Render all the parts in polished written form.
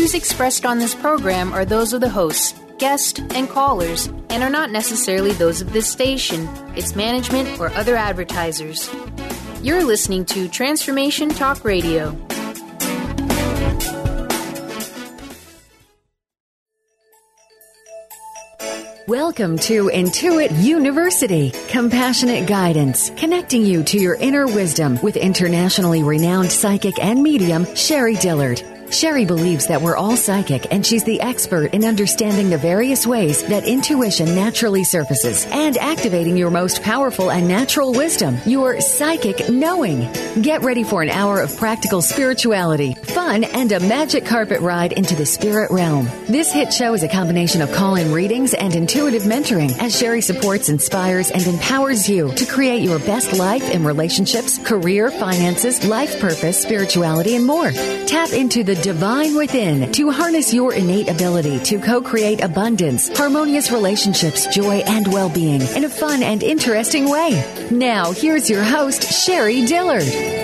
views expressed on this program are those of the hosts, guests, and callers, and are not necessarily those of this station, its management, or other advertisers. You're listening to Transformation Talk Radio. Welcome to Intuit University, compassionate guidance, connecting you to your inner wisdom with internationally renowned psychic and medium, Sherry Dillard. Sherry believes that we're all psychic, and she's the expert in understanding the various ways that intuition naturally surfaces and activating your most powerful and natural wisdom, your psychic knowing. Get ready for an hour of practical spirituality, fun, and a magic carpet ride into the spirit realm. This hit show is a combination of call-in readings and intuitive mentoring as Sherry supports, inspires, and empowers you to create your best life in relationships, career, finances, life purpose, spirituality, and more. Tap into the divine within to harness your innate ability to co-create abundance, harmonious relationships, joy, and well-being in a fun and interesting way. Now, here's your host, Sherry Dillard.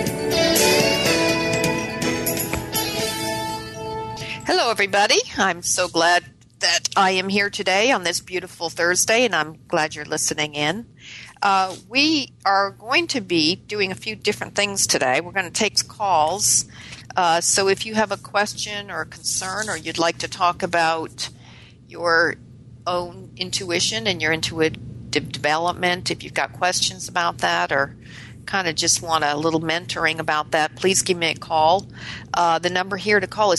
Hello, everybody. I'm so glad that I am here today on this beautiful Thursday, and I'm glad you're listening in. We are going to be doing a few different things today. We're going to take calls. So if you have a question or a concern, or you'd like to talk about your own intuition and your intuitive development, if you've got questions about that or kind of just want a little mentoring about that, please give me a call. The number here to call is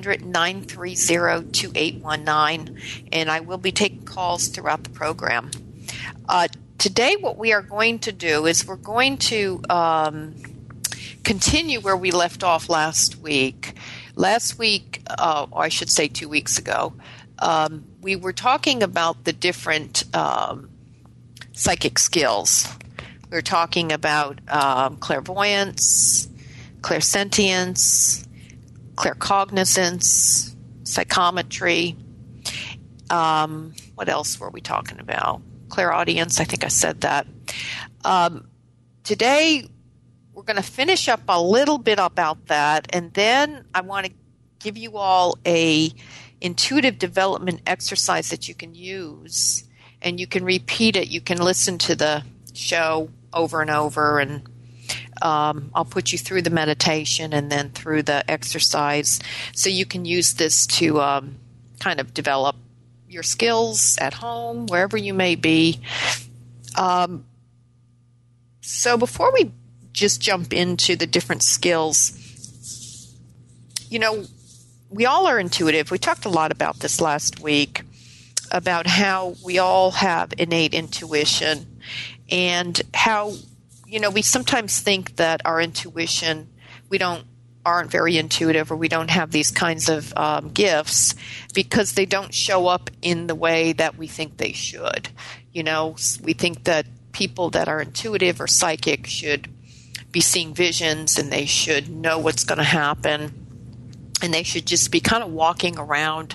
800-930-2819, and I will be taking calls throughout the program. Today what we are going to do is we're going to continue where we left off last week. Last week, or I should say 2 weeks ago, we were talking about the different psychic skills. We were talking about clairvoyance, clairsentience, claircognizance, psychometry. What else were we talking about? Clairaudience, I think I said that. Today, we're going to finish up a little bit about that, and then I want to give you all a intuitive development exercise that you can use, and you can repeat it. You can listen to the show over and over, and I'll put you through the meditation and then through the exercise, so you can use this to kind of develop your skills at home, wherever you may be. So before we just jump into the different skills, you know, we all are intuitive. We talked a lot about this last week, about how we all have innate intuition, and how, you know, we sometimes think that our intuition, aren't very intuitive, or we don't have these kinds of gifts because they don't show up in the way that we think they should. You know, we think that people that are intuitive or psychic should be seeing visions, and they should know what's going to happen, and they should just be kind of walking around,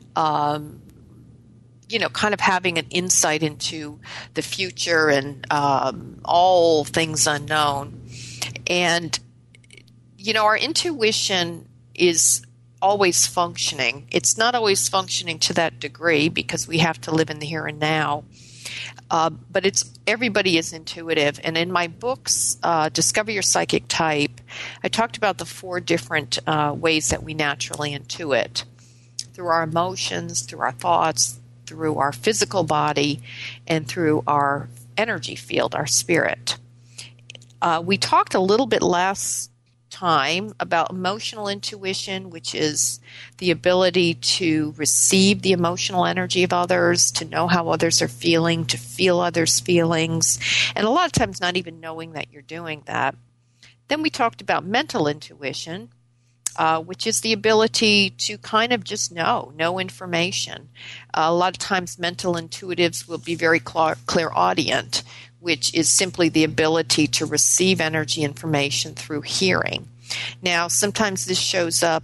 you know, kind of having an insight into the future and all things unknown. And, you know, our intuition is always functioning. It's not always functioning to that degree because we have to live in the here and now. But everybody is intuitive. And in my books, Discover Your Psychic Type, I talked about the 4 different ways that we naturally intuit. Through our emotions, through our thoughts, through our physical body, and through our energy field, our spirit. We talked a little bit last time about emotional intuition, which is the ability to receive the emotional energy of others, to know how others are feeling, to feel others' feelings, and a lot of times not even knowing that you're doing that. Then we talked about mental intuition, which is the ability to kind of just know information. A lot of times mental intuitives will be very clairaudient, which is simply the ability to receive energy information through hearing. Now, sometimes this shows up,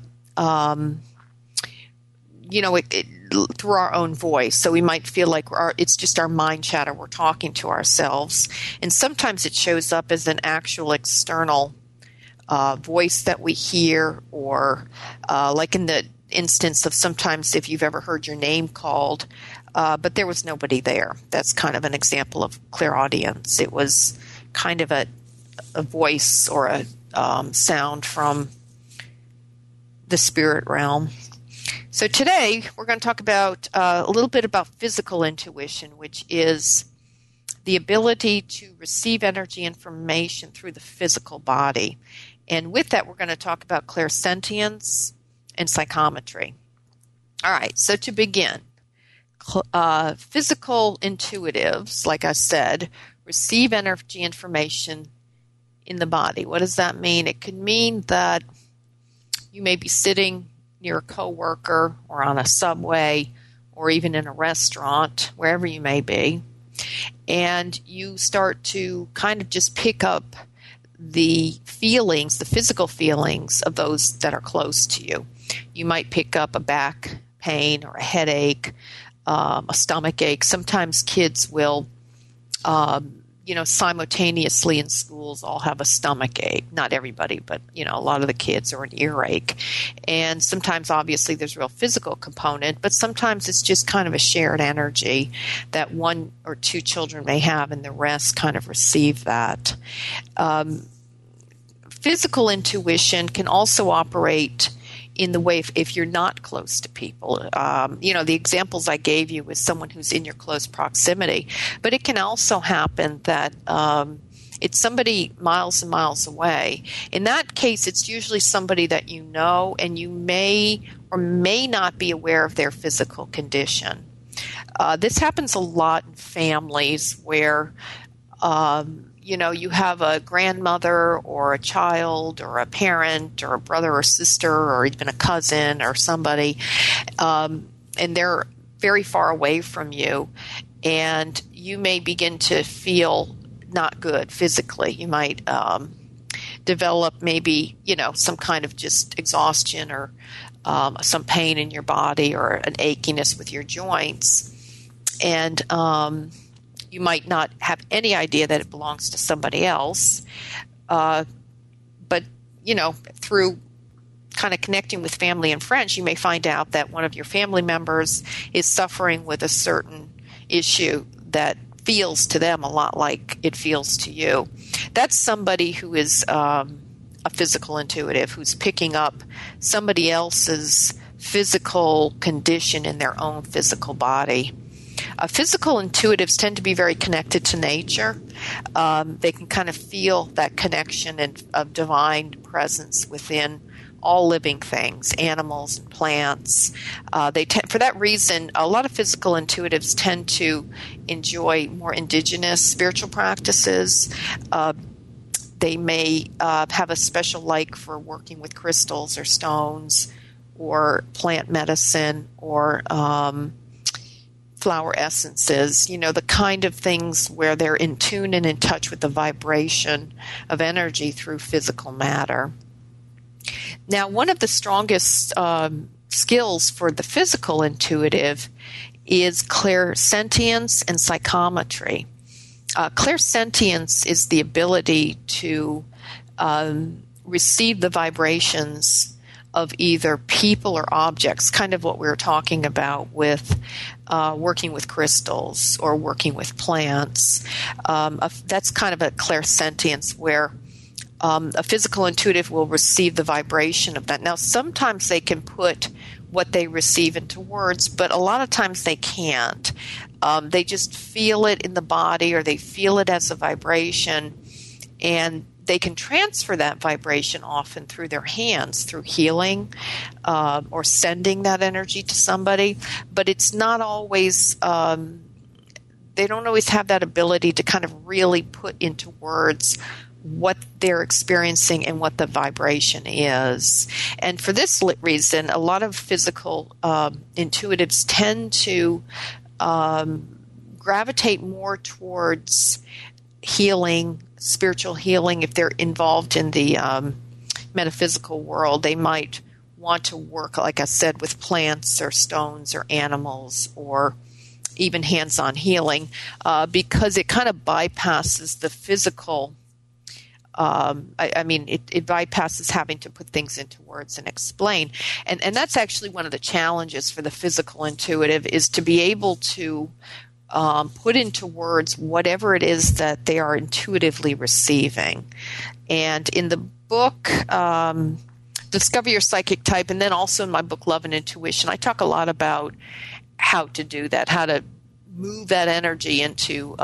you know, through our own voice. So we might feel like it's just our mind chatter. We're talking to ourselves. And sometimes it shows up as an actual external voice that we hear, or like in instance of sometimes if you've ever heard your name called, but there was nobody there. That's kind of an example of clairaudience. It was kind of a voice or a sound from the spirit realm. So today we're going to talk about a little bit about physical intuition, which is the ability to receive energy information through the physical body. And with that, we're going to talk about clairsentience and psychometry. All right, so to begin, physical intuitives, like I said, receive energy information in the body. What does that mean? It could mean that you may be sitting near a coworker or on a subway or even in a restaurant, wherever you may be, and you start to kind of just pick up the feelings, the physical feelings of those that are close to you. You might pick up a back pain or a headache, a stomach ache. Sometimes kids will, simultaneously in schools all have a stomach ache. Not everybody, but, a lot of the kids, or an earache. And sometimes, obviously, there's a real physical component, but sometimes it's just kind of a shared energy that one or two children may have, and the rest kind of receive that. Physical intuition can also operate in the way if you're not close to people. The examples I gave you with someone who's in your close proximity. But it can also happen that it's somebody miles and miles away. In that case, it's usually somebody that you know, and you may or may not be aware of their physical condition. This happens a lot in families where you have a grandmother or a child or a parent or a brother or sister or even a cousin or somebody, and they're very far away from you, and you may begin to feel not good physically. You might develop maybe, some kind of just exhaustion or some pain in your body or an achiness with your joints. And you might not have any idea that it belongs to somebody else. But, through kind of connecting with family and friends, you may find out that one of your family members is suffering with a certain issue that feels to them a lot like it feels to you. That's somebody who is a physical intuitive, who's picking up somebody else's physical condition in their own physical body. Physical intuitives tend to be very connected to nature. They can kind of feel that connection of divine presence within all living things, animals and plants. For that reason, a lot of physical intuitives tend to enjoy more indigenous spiritual practices. They may have a special like for working with crystals or stones or plant medicine or flower essences, the kind of things where they're in tune and in touch with the vibration of energy through physical matter. Now, one of the strongest skills for the physical intuitive is clairsentience and psychometry. Clairsentience is the ability to receive the vibrations of either people or objects, kind of what we were talking about with working with crystals or working with plants. That's kind of a clairsentience where a physical intuitive will receive the vibration of that. Now, sometimes they can put what they receive into words, but a lot of times they can't. They just feel it in the body, or they feel it as a vibration, and they can transfer that vibration often through their hands, through healing or sending that energy to somebody. But it's not always, they don't always have that ability to kind of really put into words what they're experiencing and what the vibration is. And for this reason, a lot of physical intuitives tend to gravitate more towards healing, spiritual healing. If they're involved in the metaphysical world, they might want to work, like I said, with plants or stones or animals or even hands-on healing because it kind of bypasses the physical it bypasses having to put things into words and explain. And that's actually one of the challenges for the physical intuitive, is to be able to put into words whatever it is that they are intuitively receiving. And in the book, Discover Your Psychic Type, and then also in my book, Love and Intuition, I talk a lot about how to do that, how to move that energy into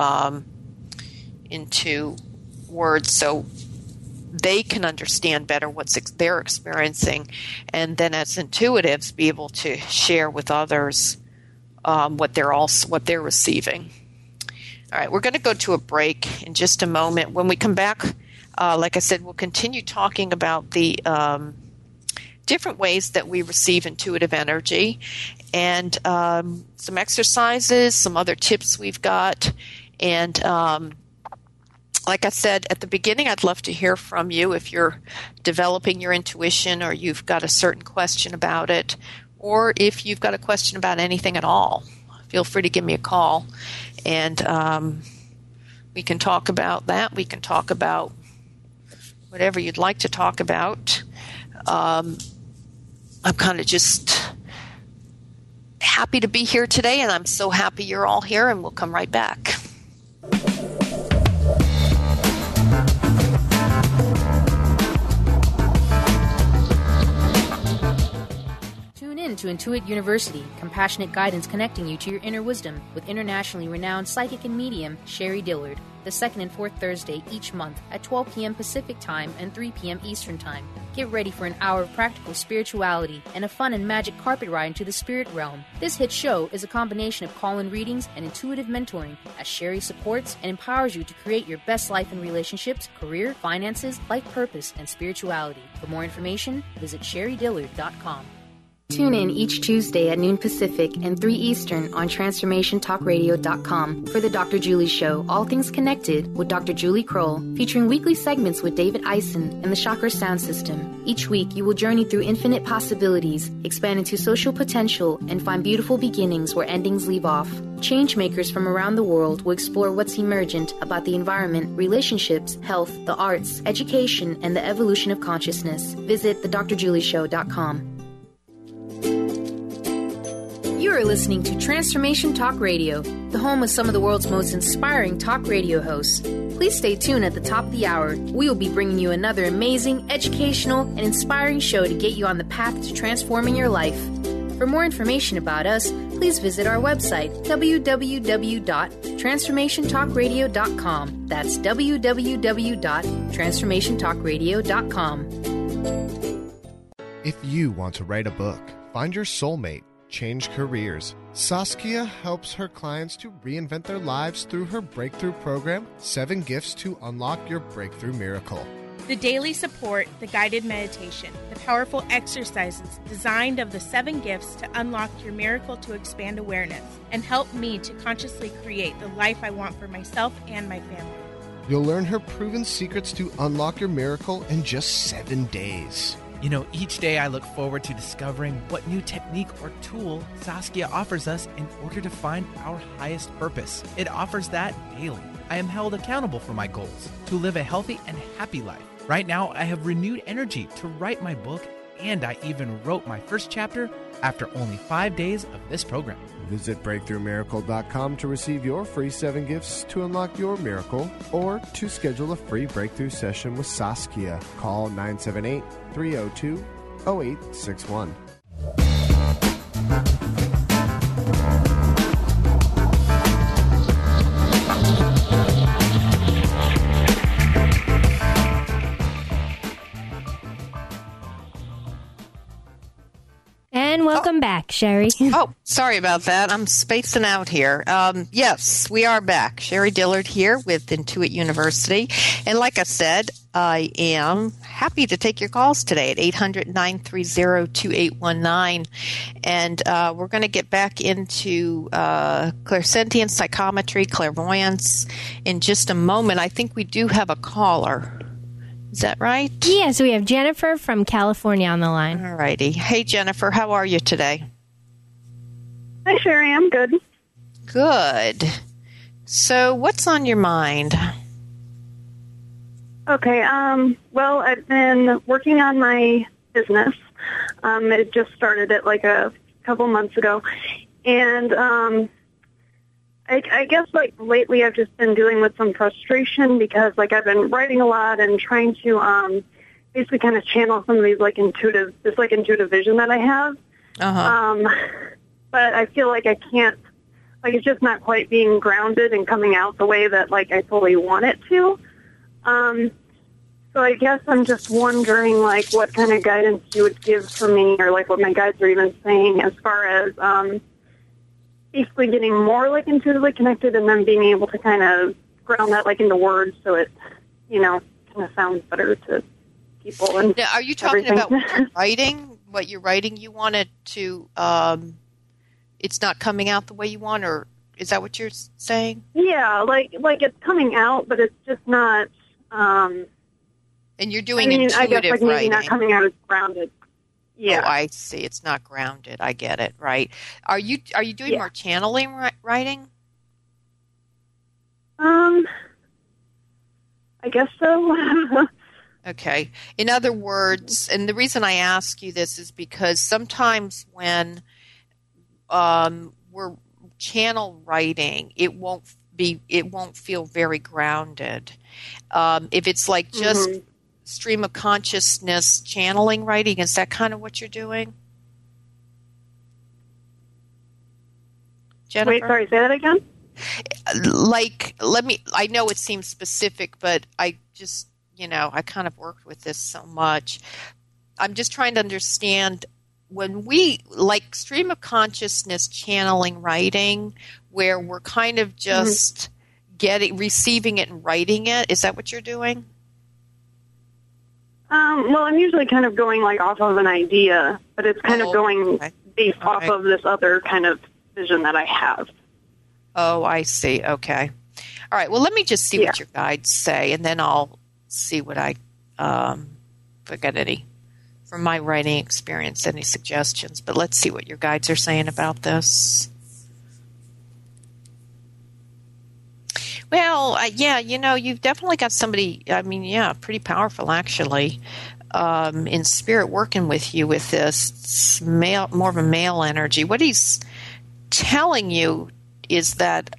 words so they can understand better what they're experiencing, and then as intuitives be able to share with others what they're receiving. All right, we're going to go to a break in just a moment. When we come back, like I said, we'll continue talking about the different ways that we receive intuitive energy, and some exercises, some other tips we've got. And like I said at the beginning, I'd love to hear from you if you're developing your intuition, or you've got a certain question about it, or if you've got a question about anything at all. Feel free to give me a call, and we can talk about that. We can talk about whatever you'd like to talk about. I'm kind of just happy to be here today, and I'm so happy you're all here, and we'll come right back. To Intuit University, compassionate guidance connecting you to your inner wisdom with internationally renowned psychic and medium Sherry Dillard, the second and fourth Thursday each month at 12 p.m. Pacific Time and 3 p.m. Eastern Time. Get ready for an hour of practical spirituality and a fun and magic carpet ride into the spirit realm. This hit show is a combination of call-in readings and intuitive mentoring, as Sherry supports and empowers you to create your best life in relationships, career, finances, life purpose, and spirituality. For more information, visit sherrydillard.com. Tune in each Tuesday at noon Pacific and 3 Eastern on TransformationTalkRadio.com for the Dr. Julie Show, All Things Connected with Dr. Julie Kroll, featuring weekly segments with David Eisen and the Chakra Sound System. Each week, you will journey through infinite possibilities, expand into social potential, and find beautiful beginnings where endings leave off. Changemakers from around the world will explore what's emergent about the environment, relationships, health, the arts, education, and the evolution of consciousness. Visit thedrjulieshow.com. You are listening to Transformation Talk Radio, the home of some of the world's most inspiring talk radio hosts. Please stay tuned at the top of the hour. We will be bringing you another amazing, educational, and inspiring show to get you on the path to transforming your life. For more information about us, please visit our website, www.transformationtalkradio.com. That's www.transformationtalkradio.com. If you want to write a book, find your soulmate, change careers, Saskia helps her clients to reinvent their lives through her breakthrough program, 7 Gifts to Unlock Your Breakthrough Miracle. The daily support, the guided meditation, the powerful exercises designed of the 7 gifts to unlock your miracle to expand awareness and help me to consciously create the life I want for myself and my family. You'll learn her proven secrets to unlock your miracle in just 7 days. You know, each day I look forward to discovering what new technique or tool Saskia offers us in order to find our highest purpose. It offers that daily. I am held accountable for my goals, to live a healthy and happy life. Right now, I have renewed energy to write my book, and I even wrote my first chapter after only 5 days of this program. Visit BreakthroughMiracle.com to receive your free 7 gifts to unlock your miracle, or to schedule a free breakthrough session with Saskia. Call 978-302-0861. And welcome back, Sherry. Oh, sorry about that. I'm spacing out here. Yes, we are back. Sherry Dillard here with Intuit University. And like I said, I am happy to take your calls today at 800-930-2819. And we're going to get back into clairsentience, psychometry, clairvoyance in just a moment. I think we do have a caller. Is that right? Yes, we have Jennifer from California on the line. All righty. Hey, Jennifer, how are you today? Hi, Sherry. I'm good. Good. So what's on your mind? Okay. Well, I've been working on my business. It just started it like a couple months ago. And I guess like lately I've just been dealing with some frustration because like I've been writing a lot and trying to basically kind of channel some of these intuitive vision that I have. But I feel like I can't, like it's just not quite being grounded and coming out the way that like I fully want it to. So I guess I'm just wondering like what kind of guidance you would give for me, or like what my guides are even saying as far as basically getting more like intuitively connected and then being able to kind of ground that like into words so it, kind of sounds better to people. And now, are you talking about what you're writing? What you're writing, you want it to, it's not coming out the way you want, or is that what you're saying? Yeah, like it's coming out, but it's just not. And you're doing intuitive I guess like maybe writing. not coming out as grounded. Yeah. Oh, I see. It's not grounded. I get it. Right. Are you doing more channeling writing? I guess so. Okay. In other words, and the reason I ask you this is because sometimes when we're channel writing, it won't feel very grounded. If it's like just stream of consciousness channeling writing, is that kind of what you're doing, Jennifer? Wait, sorry, say that again? I know it seems specific, but I just, I kind of worked with this so much. I'm just trying to understand when we like stream of consciousness channeling writing, where we're kind of just receiving it and writing it. Is that what you're doing? Well, I'm usually kind of going like off of an idea, but it's kind of going based off of this other kind of vision that I have. Oh, I see. Okay. All right. Well, let me just see what your guides say, and then I'll see what if I got any from my writing experience, any suggestions. But let's see what your guides are saying about this. Well, you've definitely got somebody, pretty powerful actually, in spirit working with you with this. It's more of a male energy. What he's telling you is that,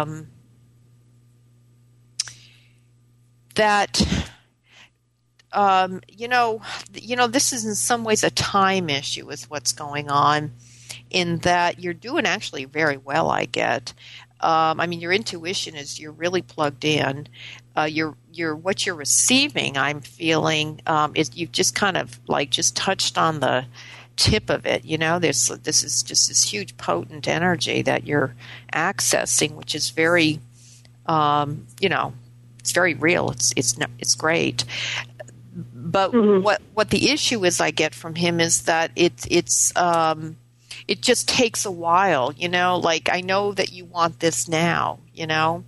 this is in some ways a time issue with what's going on, in that you're doing actually very well, I get. Your intuition is you're really plugged in. What you're receiving, I'm feeling, is you've just kind of like just touched on the tip of it. This is just this huge potent energy that you're accessing, which is very, it's very real. It's great. But what the issue is I get from him is that it just takes a while, like I know that you want this now, and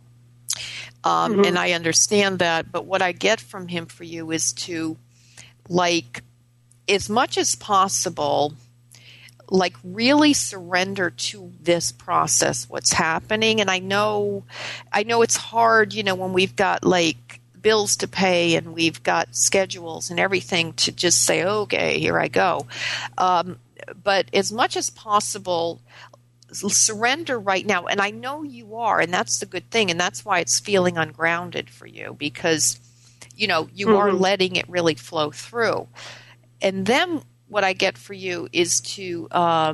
I understand that. But what I get from him for you is to, like, as much as possible, like really surrender to this process, what's happening. And I know it's hard, when we've got like bills to pay and we've got schedules and everything, to just say, okay, here I go. But as much as possible, surrender right now. And I know you are, and that's the good thing. And that's why it's feeling ungrounded for you, because, you are letting it really flow through. And then what I get for you is to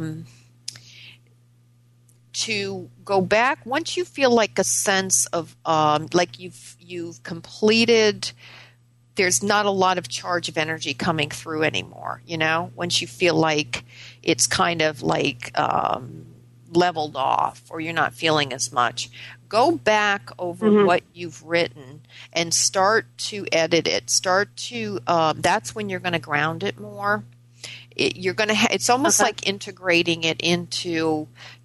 go back once you feel like a sense of like you've completed. There's not a lot of charge of energy coming through anymore, once you feel like it's kind of like leveled off, or you're not feeling as much. Go back over what you've written and start to edit it. Start to, that's when you're going to ground it more. You're going to, it's almost like integrating it into,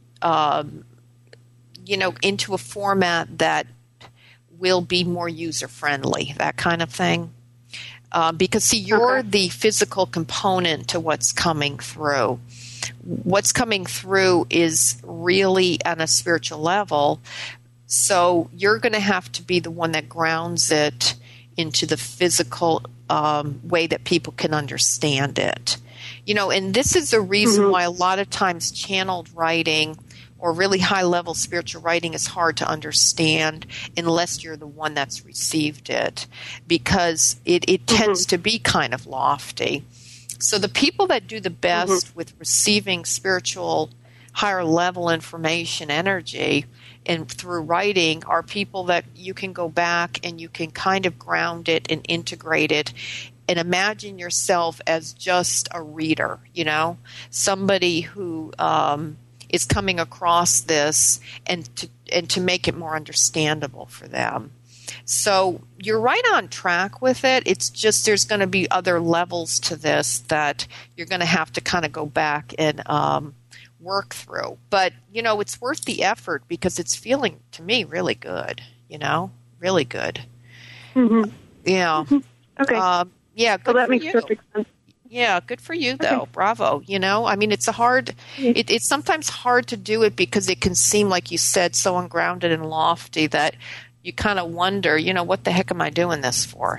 into a format that will be more user-friendly, that kind of thing. Because, see, you're the physical component to what's coming through. What's coming through is really on a spiritual level, so you're going to have to be the one that grounds it into the physical way that people can understand it. And this is the reason why a lot of times channeled writing or really high-level spiritual writing is hard to understand unless you're the one that's received it, because it tends to be kind of lofty. So the people that do the best with receiving spiritual higher-level information, energy, and through writing are people that you can go back and you can kind of ground it and integrate it and imagine yourself as just a reader, somebody who is coming across this and to make it more understandable for them. So you're right on track with it. It's just there's going to be other levels to this that you're going to have to kind of go back and work through. But, it's worth the effort because it's feeling, to me, really good, really good. Yeah. Okay. Yeah, good so that for makes you. perfect sense. Yeah, good for you, though. Okay. Bravo. It's it's sometimes hard to do it because it can seem, like you said, so ungrounded and lofty that you kind of wonder, what the heck am I doing this for,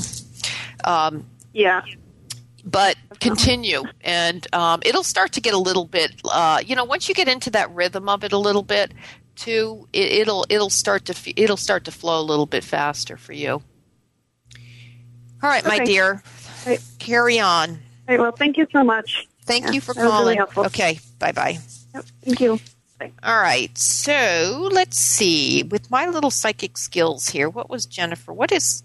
Yeah. But continue, and it'll start to get a little bit, once you get into that rhythm of it a little bit, too, it'll start to flow a little bit faster for you. All right, my dear. Right. Carry on. All right, well, thank you so much. Thank you for that was calling. really helpful. Okay, bye-bye. Yep, thank you. Bye. All right, so let's see. With my little psychic skills here, what was Jennifer? What is,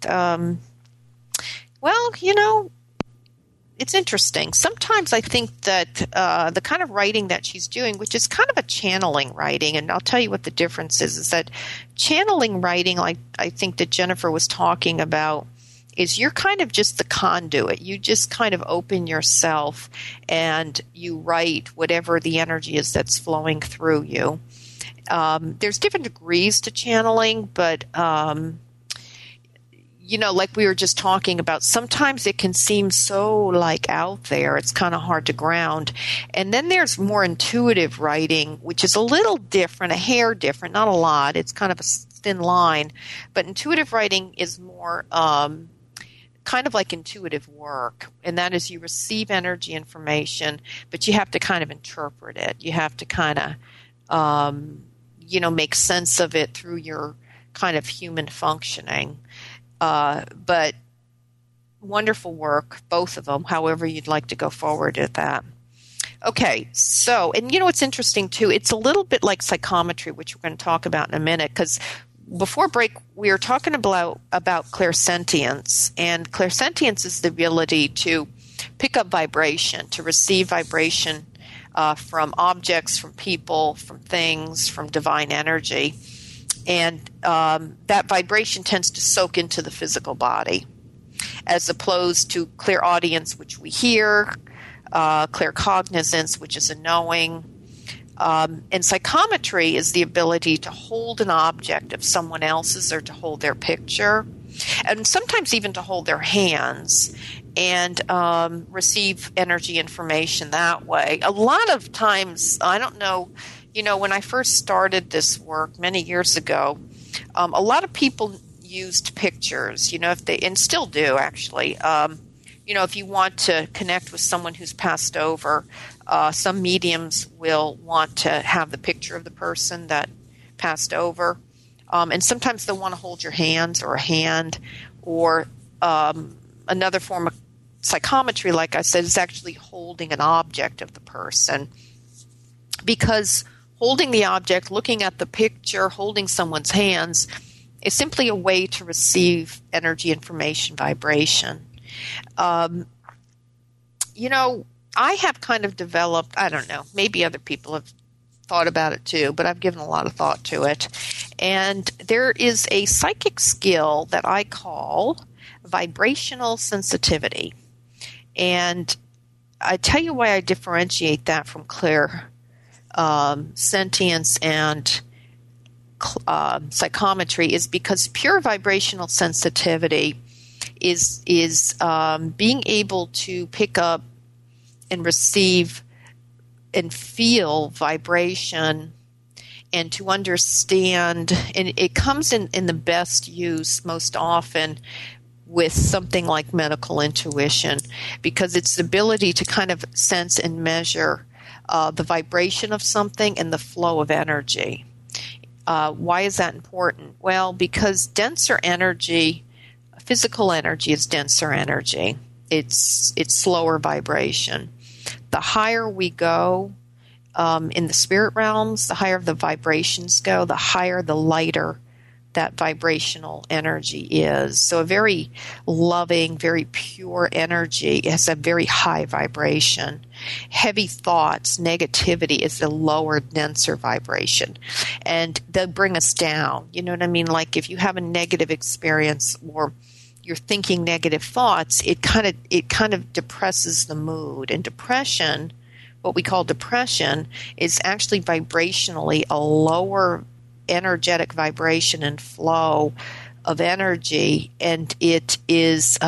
it's interesting. Sometimes I think that the kind of writing that she's doing, which is kind of a channeling writing, and I'll tell you what the difference is that channeling writing, like I think that Jennifer was talking about, is you're kind of just the conduit. You just kind of open yourself and you write whatever the energy is that's flowing through you. There's different degrees to channeling, but, like we were just talking about, sometimes it can seem so out there. It's kind of hard to ground. And then there's more intuitive writing, which is a little different, a hair different, not a lot. It's kind of a thin line. But intuitive writing is more kind of like intuitive work, and that is you receive energy information, but you have to kind of interpret it. You have to kind of, make sense of it through your kind of human functioning. But wonderful work, both of them, however you'd like to go forward at that. Okay, so, and what's interesting too, it's a little bit like psychometry, which we're going to talk about in a minute, because before break, we were talking about clairsentience, and clairsentience is the ability to pick up vibration, to receive vibration from objects, from people, from things, from divine energy. And that vibration tends to soak into the physical body, as opposed to clairaudience, which we hear, claircognizance, which is a knowing. And psychometry is the ability to hold an object of someone else's or to hold their picture, and sometimes even to hold their hands and receive energy information that way. A lot of times, I don't know, when I first started this work many years ago, a lot of people used pictures, if they, and still do actually. If you want to connect with someone who's passed over, some mediums will want to have the picture of the person that passed over. And sometimes they'll want to hold your hands or a hand, or another form of psychometry, like I said, is actually holding an object of the person. Because holding the object, looking at the picture, holding someone's hands is simply a way to receive energy, information, vibration. I have kind of developed, I don't know, maybe other people have thought about it too, but I've given a lot of thought to it. And there is a psychic skill that I call vibrational sensitivity. And I tell you why I differentiate that from clairsentience and psychometry is because pure vibrational sensitivity is being able to pick up and receive and feel vibration and to understand, and it comes in the best use most often with something like medical intuition, because it's the ability to kind of sense and measure the vibration of something and the flow of energy. Why is that important? Well, because denser energy, physical energy is denser energy. It's slower vibration. The higher we go in the spirit realms, the higher the vibrations go, the higher, the lighter that vibrational energy is. So a very loving, very pure energy has a very high vibration. Heavy thoughts, negativity is the lower, denser vibration. And they'll bring us down. You know what I mean? Like if you have a negative experience or you're thinking negative thoughts, it kind of depresses the mood. And depression, what we call depression, is actually vibrationally a lower energetic vibration and flow of energy, and it is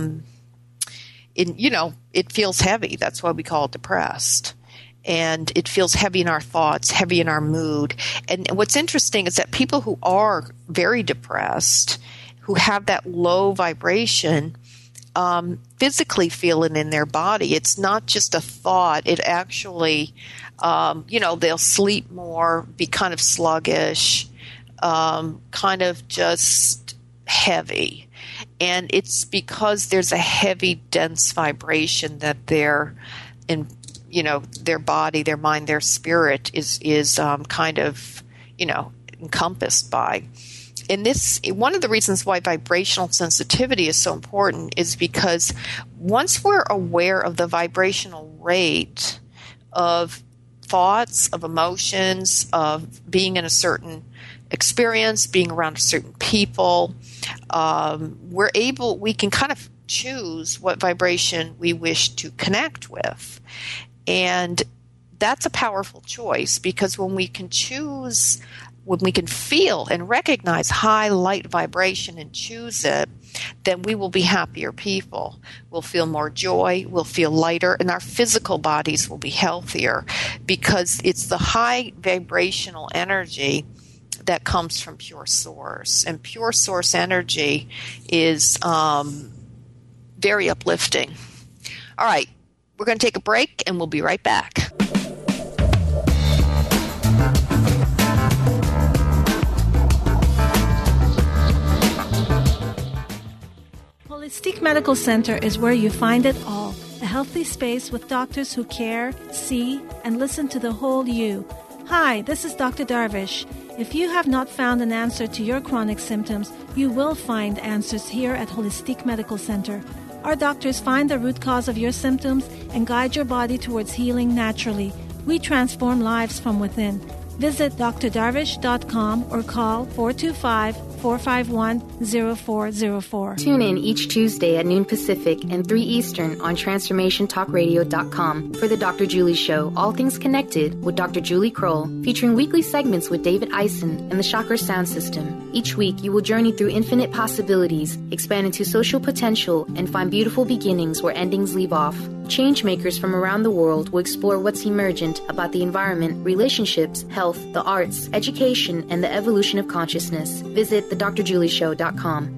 it feels heavy. That's why we call it depressed. And it feels heavy in our thoughts, heavy in our mood. And what's interesting is that people who are very depressed, who have that low vibration, physically feel it in their body. It's not just a thought. It actually, they'll sleep more, be kind of sluggish, kind of just heavy. And it's because there's a heavy, dense vibration that their body, their mind, their spirit is kind of, encompassed by. And this, one of the reasons why vibrational sensitivity is so important is because once we're aware of the vibrational rate of thoughts, of emotions, of being in a certain experience, being around certain people, we can kind of choose what vibration we wish to connect with. And that's a powerful choice, because when we can choose, when we can feel and recognize high light vibration and choose it, then we will be happier people. We'll feel more joy, we'll feel lighter, and our physical bodies will be healthier, because it's the high vibrational energy that comes from pure source. And pure source energy is very uplifting. All right, we're going to take a break, and we'll be right back. Holistic Medical Center is where you find it all. A healthy space with doctors who care, see, and listen to the whole you. Hi, this is Dr. Darvish. If you have not found an answer to your chronic symptoms, you will find answers here at Holistic Medical Center. Our doctors find the root cause of your symptoms and guide your body towards healing naturally. We transform lives from within. Visit drdarvish.com or call 425-451-0404. Tune in each Tuesday at noon Pacific and 3 Eastern on TransformationTalkRadio.com for the Dr. Julie Show, All Things Connected with Dr. Julie Kroll, featuring weekly segments with David Eisen and the Chakra Sound System. Each week, you will journey through infinite possibilities, expand into social potential, and find beautiful beginnings where endings leave off. Changemakers from around the world will explore what's emergent about the environment, relationships, health, the arts, education, and the evolution of consciousness. Visit thedrjulieshow.com.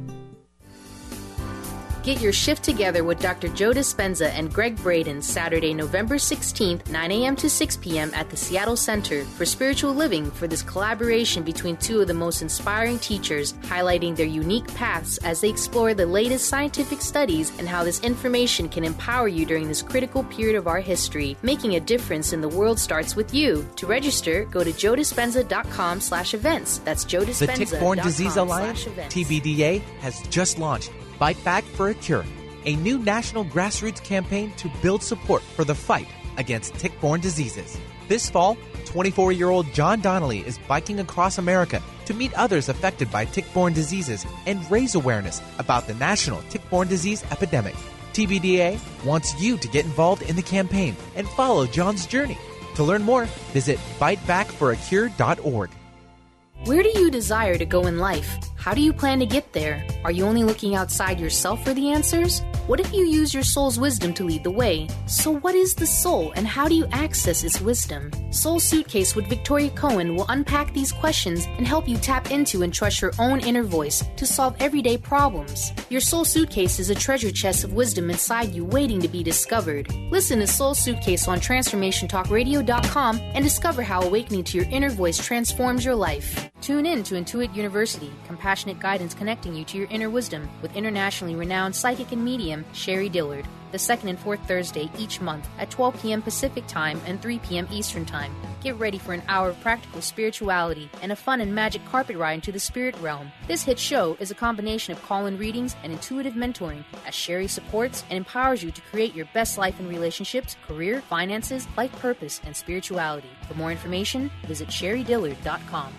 Get your shift together with Dr. Joe Dispenza and Greg Braden Saturday, November 16th, 9 a.m. to 6 p.m. at the Seattle Center for Spiritual Living for this collaboration between two of the most inspiring teachers, highlighting their unique paths as they explore the latest scientific studies and how this information can empower you during this critical period of our history. Making a difference in the world starts with you. To register, go to joedispenza.com/events. That's joedispenza.com/events. The Tick-Borne Disease Alliance, TBDA, has just launched Fight Back for a Cure, a new national grassroots campaign to build support for the fight against tick-borne diseases. This fall, 24-year-old John Donnelly is biking across America to meet others affected by tick-borne diseases and raise awareness about the national tick-borne disease epidemic. TBDA wants you to get involved in the campaign and follow John's journey. To learn more, visit fightbackforacure.org. Where do you desire to go in life? How do you plan to get there? Are you only looking outside yourself for the answers? What if you use your soul's wisdom to lead the way? So what is the soul and how do you access its wisdom? Soul Suitcase with Victoria Cohen will unpack these questions and help you tap into and trust your own inner voice to solve everyday problems. Your Soul Suitcase is a treasure chest of wisdom inside you waiting to be discovered. Listen to Soul Suitcase on TransformationTalkRadio.com and discover how awakening to your inner voice transforms your life. Tune in to Intuit University, compassionate guidance connecting you to your inner wisdom with internationally renowned psychic and medium Sherry Dillard, the second and fourth Thursday each month at 12 p.m. Pacific Time and 3 p.m. Eastern Time. Get ready for an hour of practical spirituality and a fun and magic carpet ride into the spirit realm. This hit show is a combination of call-in readings and intuitive mentoring as Sherry supports and empowers you to create your best life in relationships, career, finances, life purpose, and spirituality. For more information, visit SherryDillard.com.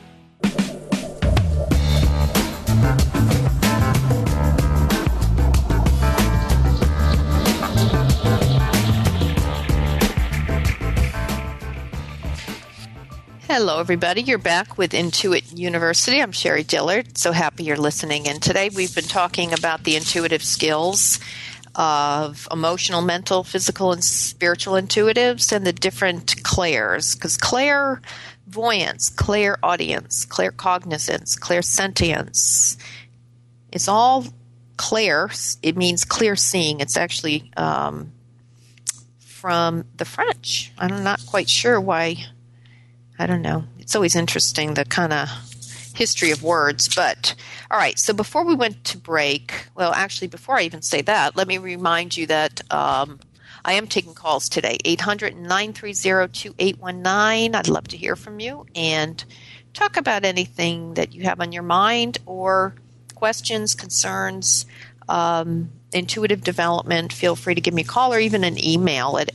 Hello, everybody. You're back with Intuit University. I'm Sherry Dillard. So happy you're listening in today. We've been talking about the intuitive skills of emotional, mental, physical, and spiritual intuitives and the different clairs. Because clairvoyance, clairaudience, claircognizance, clairsentience, it's all clair. It means clear seeing. It's actually from the French. I'm not quite sure why. I don't know. It's always interesting, the kind of history of words. But, all right, so before we went to break, well, actually, before I even say that, let me remind you that I am taking calls today, 800-930-2819. I'd love to hear from you and talk about anything that you have on your mind or questions, concerns, intuitive development. Feel free to give me a call or even an email at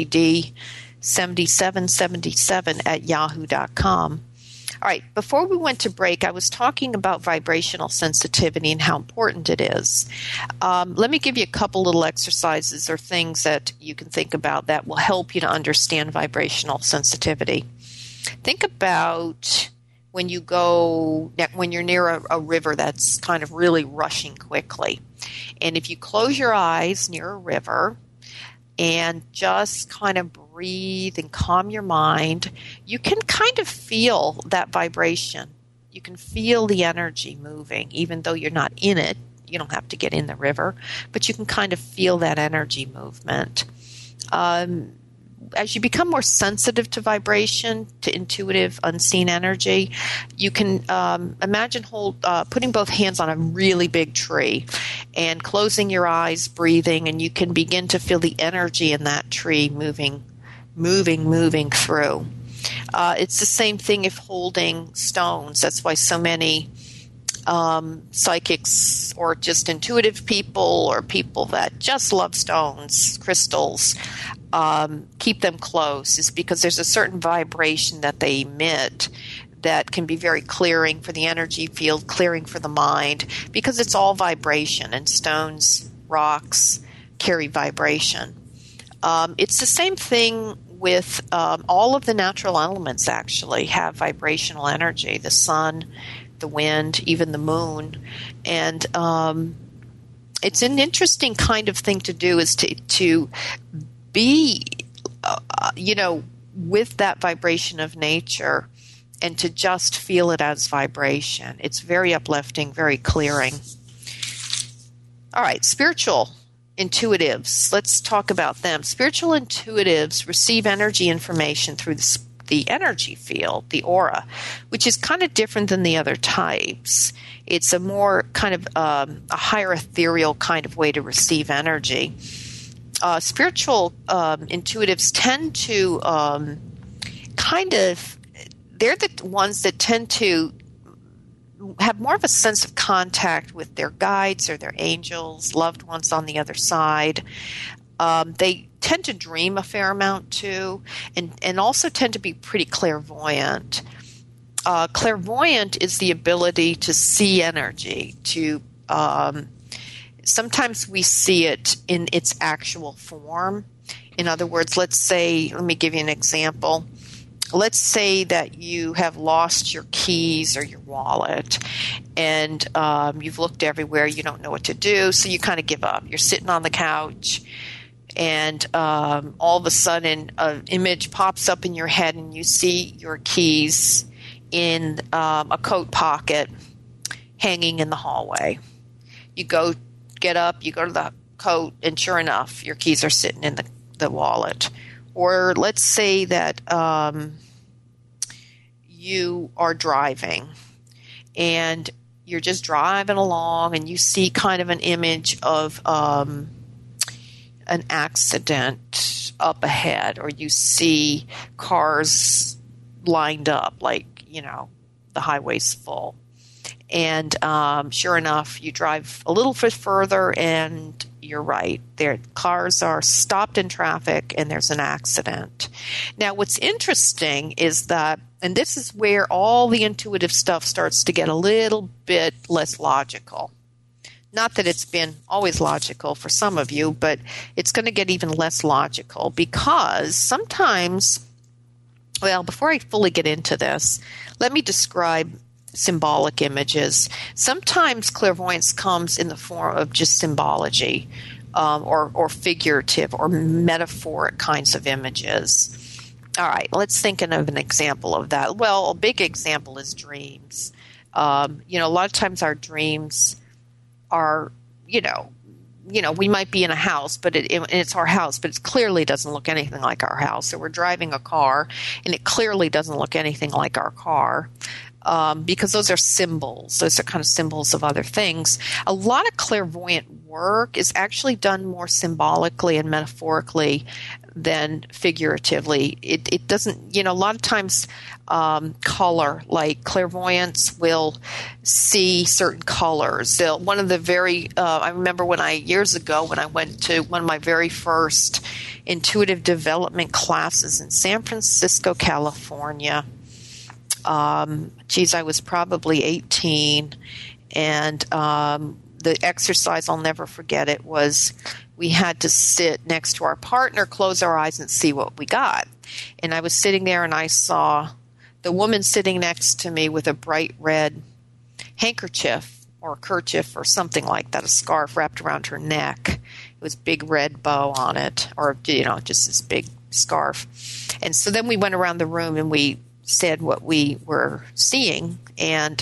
sgd7777@yahoo.com. All right, before we went to break, I was talking about vibrational sensitivity and how important it is. Let me give you a couple little exercises or things that you can think about that will help you to understand vibrational sensitivity. Think about when you're near a river that's kind of really rushing quickly. And if you close your eyes near a river and just kind of breathe and calm your mind, you can kind of feel that vibration. You can feel the energy moving, even though you're not in it. You don't have to get in the river, but you can kind of feel that energy movement. As you become more sensitive to vibration, to intuitive, unseen energy, you can imagine putting both hands on a really big tree and closing your eyes, breathing, and you can begin to feel the energy in that tree moving through. It's the same thing if holding stones. That's why so many psychics or just intuitive people or people that just love stones, crystals, keep them close, is because there's a certain vibration that they emit that can be very clearing for the energy field, clearing for the mind, because it's all vibration, and stones, rocks carry vibration. It's the same thing with all of the natural elements actually have vibrational energy, the sun, the wind, even the moon. And it's an interesting kind of thing to do, is to be, with that vibration of nature and to just feel it as vibration. It's very uplifting, very clearing. All right, spiritual intuitives. Let's talk about them. Spiritual intuitives receive energy information through the energy field, the aura, which is kind of different than the other types. It's a more kind of a higher ethereal kind of way to receive energy. Spiritual intuitives tend to they're the ones that tend to have more of a sense of contact with their guides or their angels, loved ones on the other side. They tend to dream a fair amount too, and also tend to be pretty clairvoyant. Clairvoyant is the ability to see energy, to sometimes we see it in its actual form. In other words, let me give you an example. let's say that you have lost your keys or your wallet, and you've looked everywhere. You don't know what to do, so you kind of give up. You're sitting on the couch, and all of a sudden an image pops up in your head, and you see your keys in a coat pocket hanging in the hallway. You get up, you go to the coat, and sure enough, your keys are sitting in the wallet. Or let's say that you are driving, and you're just driving along, and you see kind of an image of an accident up ahead, or you see cars lined up, like, the highway's full. And sure enough, you drive a little bit further, and you're right. Cars are stopped in traffic, and there's an accident. Now, what's interesting is that, and this is where all the intuitive stuff starts to get a little bit less logical. Not that it's been always logical for some of you, but it's going to get even less logical, because sometimes, well, before I fully get into this, let me describe symbolic images. Sometimes clairvoyance comes in the form of just symbology, or figurative or metaphoric kinds of images. All right, let's think of an example of that. Well, a big example is dreams. A lot of times our dreams are, we might be in a house, but it's our house, but it clearly doesn't look anything like our house. So we're driving a car, and it clearly doesn't look anything like our car. Because those are symbols. Those are kind of symbols of other things. A lot of clairvoyant work is actually done more symbolically and metaphorically than figuratively. It doesn't, a lot of times color, like clairvoyants will see certain colors. One of the I remember years ago when I went to one of my very first intuitive development classes in San Francisco, California. I was probably 18, and the exercise, I'll never forget it, was we had to sit next to our partner, close our eyes, and see what we got. And I was sitting there, and I saw the woman sitting next to me with a bright red handkerchief or kerchief or something like that, a scarf wrapped around her neck. It was big red bow on it, or, just this big scarf. And so then we went around the room, and we said what we were seeing, and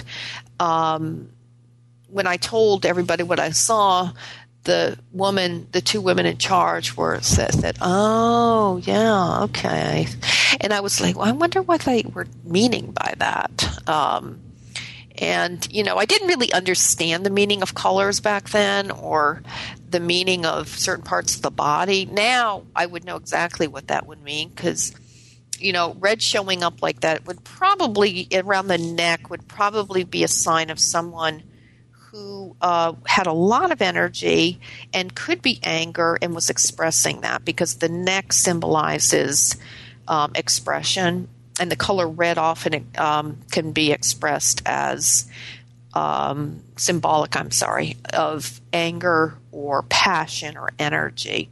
when I told everybody what I saw, the two women in charge said, "Oh, yeah, okay," and I was like, "Well, I wonder what they were meaning by that." And I didn't really understand the meaning of colors back then, or the meaning of certain parts of the body. Now I would know exactly what that would mean, because red showing up like that would probably, around the neck, would probably be a sign of someone who had a lot of energy and could be anger and was expressing that, because the neck symbolizes expression, and the color red often can be expressed as symbolic, of anger or passion or energy.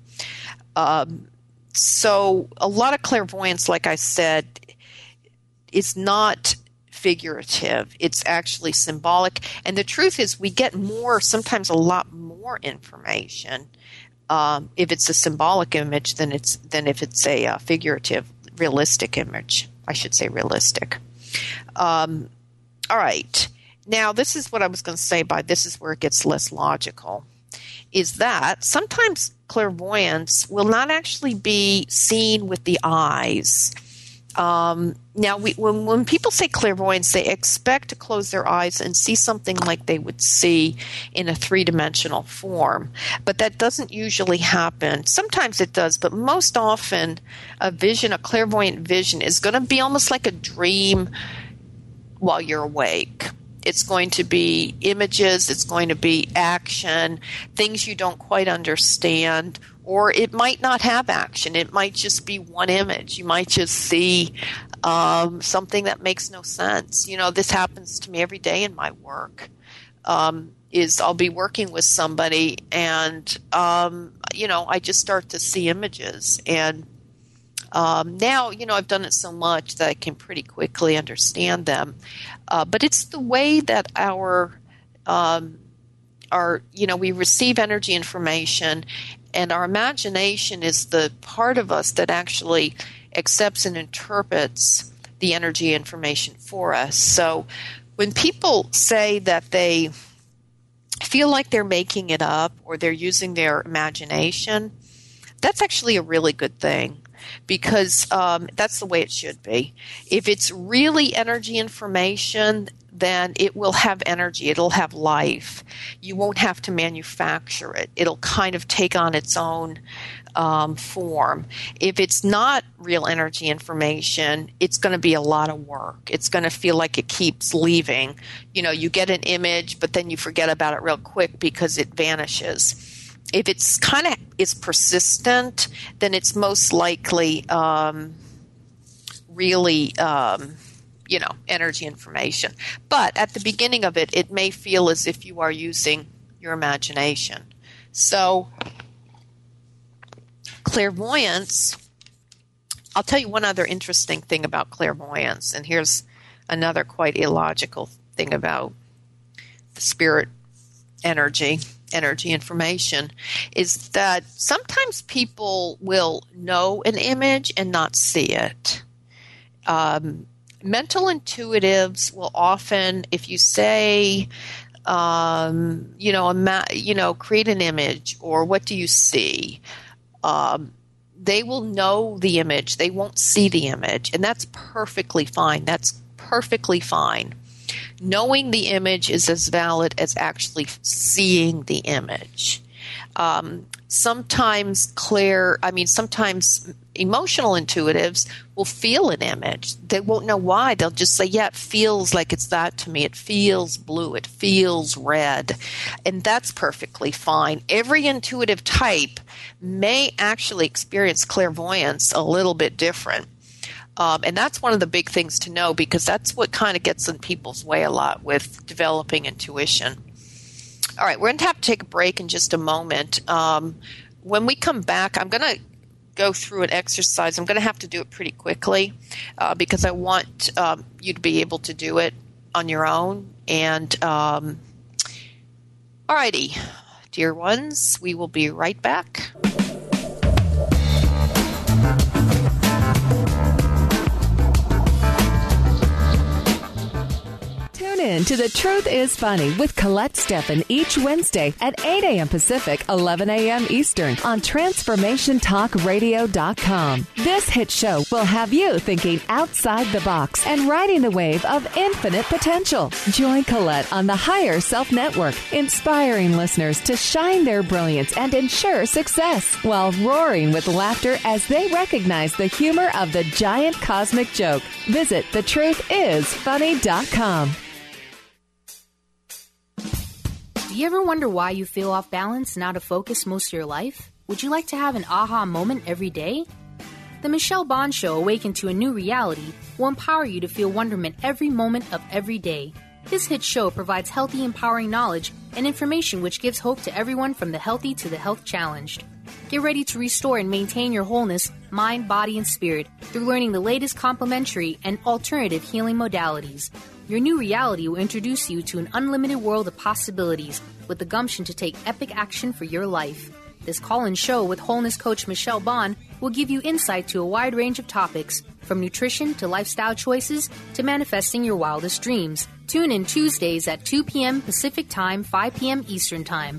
So a lot of clairvoyance, like I said, is not figurative. It's actually symbolic. And the truth is, we get sometimes a lot more information if it's a symbolic image than if it's a figurative, realistic image. I should say realistic. All right. Now, this is what I was going to say this is where it gets less logical, is that sometimes clairvoyance will not actually be seen with the eyes. Now, when people say clairvoyance, they expect to close their eyes and see something like they would see in a three-dimensional form. But that doesn't usually happen. Sometimes it does, but most often a clairvoyant vision is going to be almost like a dream while you're awake. It's going to be images, it's going to be action, things you don't quite understand, or it might not have action. It might just be one image. You might just see something that makes no sense. This happens to me every day in my work. I'll be working with somebody, and I just start to see images, and Now, I've done it so much that I can pretty quickly understand them. But it's the way that we receive energy information, and our imagination is the part of us that actually accepts and interprets the energy information for us. So when people say that they feel like they're making it up or they're using their imagination, that's actually a really good thing, because that's the way it should be. If it's really energy information, then it will have energy. It'll have life. You won't have to manufacture it. It'll kind of take on its own form. If it's not real energy information, it's going to be a lot of work. It's going to feel like it keeps leaving. You get an image, but then you forget about it real quick because it vanishes. If it's is persistent, then it's most likely really energy information. But at the beginning of it, it may feel as if you are using your imagination. So clairvoyance, I'll tell you one other interesting thing about clairvoyance, and here's another quite illogical thing about the spirit energy information, is that sometimes people will know an image and not see it. Mental intuitives will often, if you say, create an image, or what do you see? They will know the image. They won't see the image, and that's perfectly fine. That's perfectly fine. Knowing the image is as valid as actually seeing the image. Sometimes emotional intuitives will feel an image. They won't know why. They'll just say, yeah, it feels like it's that to me. It feels blue. It feels red. And that's perfectly fine. Every intuitive type may actually experience clairvoyance a little bit different. And that's one of the big things to know, because that's what kind of gets in people's way a lot with developing intuition. All right, we're going to have to take a break in just a moment. When we come back, I'm going to go through an exercise. I'm going to have to do it pretty quickly because I want you to be able to do it on your own. And all righty, dear ones, we will be right back. Tune in to The Truth is Funny with Colette Steffen each Wednesday at 8 a.m. Pacific, 11 a.m. Eastern on TransformationTalkRadio.com. This hit show will have you thinking outside the box and riding the wave of infinite potential. Join Colette on the Higher Self Network, inspiring listeners to shine their brilliance and ensure success while roaring with laughter as they recognize the humor of the giant cosmic joke. Visit TheTruthIsFunny.com. Do you ever wonder why you feel off balance and out of focus most of your life? Would you like to have an aha moment every day? The Michelle Bond Show, Awaken to a New Reality, will empower you to feel wonderment every moment of every day. This hit show provides healthy, empowering knowledge and information which gives hope to everyone from the healthy to the health challenged. Get ready to restore and maintain your wholeness, mind, body, and spirit through learning the latest complementary and alternative healing modalities. Your new reality will introduce you to an unlimited world of possibilities with the gumption to take epic action for your life. This call-in show with wholeness coach Michelle Bond will give you insight to a wide range of topics, from nutrition to lifestyle choices to manifesting your wildest dreams. Tune in Tuesdays at 2 p.m. Pacific Time, 5 p.m. Eastern Time.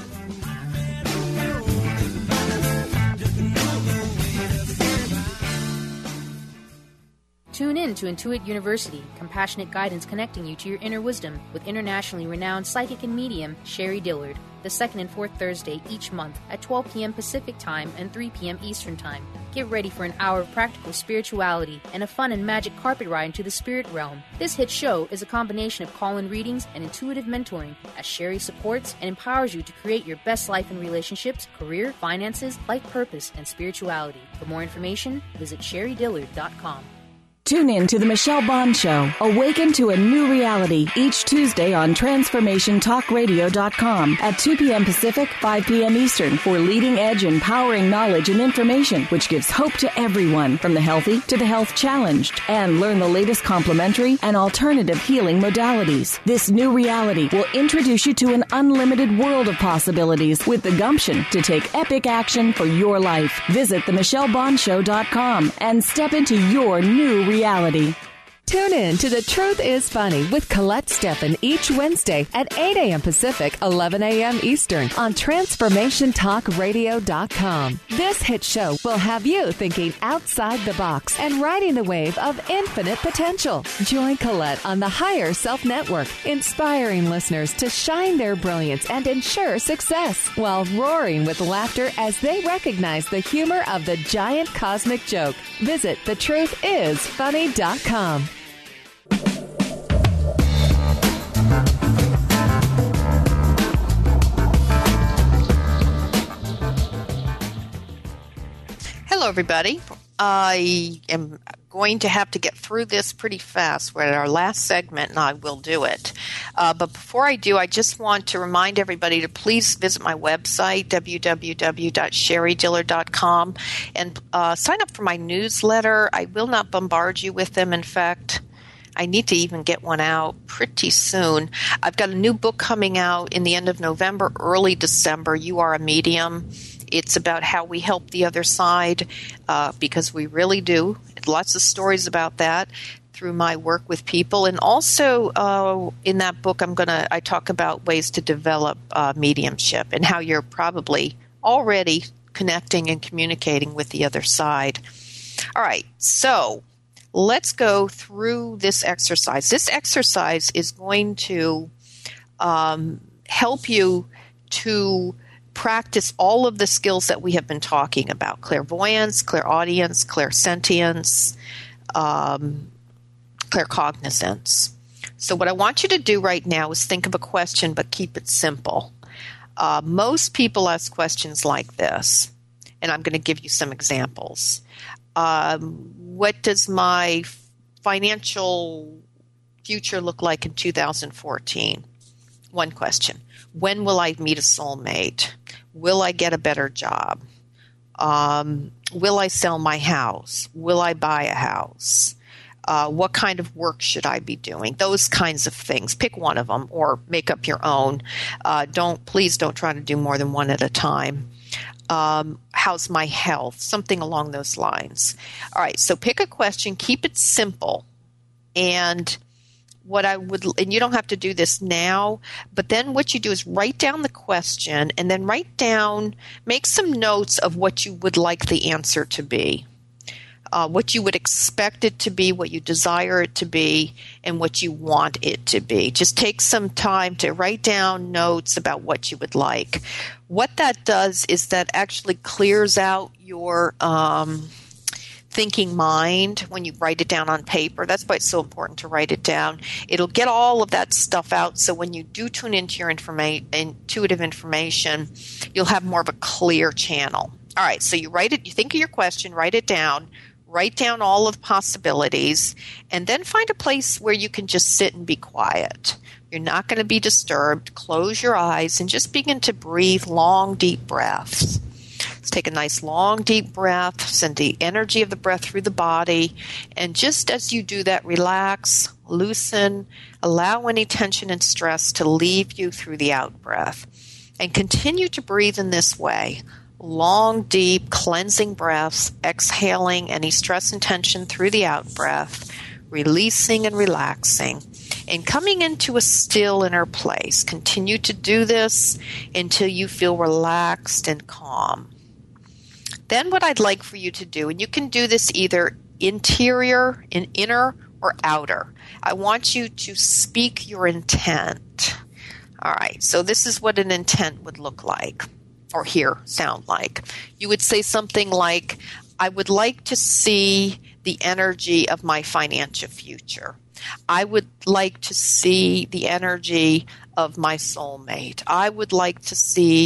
Tune in to Intuit University, compassionate guidance connecting you to your inner wisdom with internationally renowned psychic and medium Sherry Dillard, the second and fourth Thursday each month at 12 p.m. Pacific Time and 3 p.m. Eastern Time. Get ready for an hour of practical spirituality and a fun and magic carpet ride into the spirit realm. This hit show is a combination of call-in readings and intuitive mentoring, as Sherry supports and empowers you to create your best life in relationships, career, finances, life purpose, and spirituality. For more information, visit SherryDillard.com. Tune in to The Michelle Bond Show. Awaken to a new reality each Tuesday on TransformationTalkRadio.com at 2 p.m. Pacific, 5 p.m. Eastern for leading-edge empowering knowledge and information which gives hope to everyone from the healthy to the health challenged. And learn the latest complementary and alternative healing modalities. This new reality will introduce you to an unlimited world of possibilities with the gumption to take epic action for your life. Visit themichellebondshow.com and step into your new reality. Tune in to The Truth is Funny with Colette Steffen each Wednesday at 8 a.m. Pacific, 11 a.m. Eastern on TransformationTalkRadio.com. This hit show will have you thinking outside the box and riding the wave of infinite potential. Join Colette on the Higher Self Network, inspiring listeners to shine their brilliance and ensure success while roaring with laughter as they recognize the humor of the giant cosmic joke. Visit thetruthisfunny.com. Hello, everybody. I am going to have to get through this pretty fast. We're at our last segment, and I will do it. But before I do, I just want to remind everybody to please visit my website, www.sherrydiller.com, and sign up for my newsletter. I will not bombard you with them. In fact, I need to even get one out pretty soon. I've got a new book coming out in the end of November, early December, You Are a Medium. It's about how we help the other side, because we really do. Lots of stories about that through my work with people. And also in that book, I talk about ways to develop mediumship and how you're probably already connecting and communicating with the other side. All right, so let's go through this exercise. This exercise is going to help you to practice all of the skills that we have been talking about: clairvoyance, clairaudience, clairsentience, claircognizance. So what I want you to do right now is think of a question, but keep it simple. Most people ask questions like this, and I'm going to give you some examples. What does my financial future look like in 2014? One question. When will I meet a soulmate? Will I get a better job? Will I sell my house? Will I buy a house? What kind of work should I be doing? Those kinds of things. Pick one of them or make up your own. Please don't try to do more than one at a time. How's my health? Something along those lines. All right, so pick a question, keep it simple. And you don't have to do this now, but then what you do is write down the question and then make some notes of what you would like the answer to be, what you would expect it to be, what you desire it to be, and what you want it to be. Just take some time to write down notes about what you would like. What that does is that actually clears out your thinking mind when you write it down on paper. That's why it's so important to write it down. It'll get all of that stuff out, so when you do tune into your intuitive information, you'll have more of a clear channel. All right, so you think of your question, write it down, write down all of the possibilities, and then find a place where you can just sit and be quiet. You're not going to be disturbed. Close your eyes and just begin to breathe long, deep breaths. Let's take a nice long, deep breath, send the energy of the breath through the body, and just as you do that, relax, loosen, allow any tension and stress to leave you through the out-breath. And continue to breathe in this way. Long, deep, cleansing breaths, exhaling any stress and tension through the out-breath, releasing and relaxing, and coming into a still inner place. Continue to do this until you feel relaxed and calm. Then what I'd like for you to do, and you can do this either inner or outer. I want you to speak your intent. All right, so this is what an intent would look like or sound like. You would say something like, I would like to see the energy of my financial future. I would like to see the energy of my soulmate. I would like to see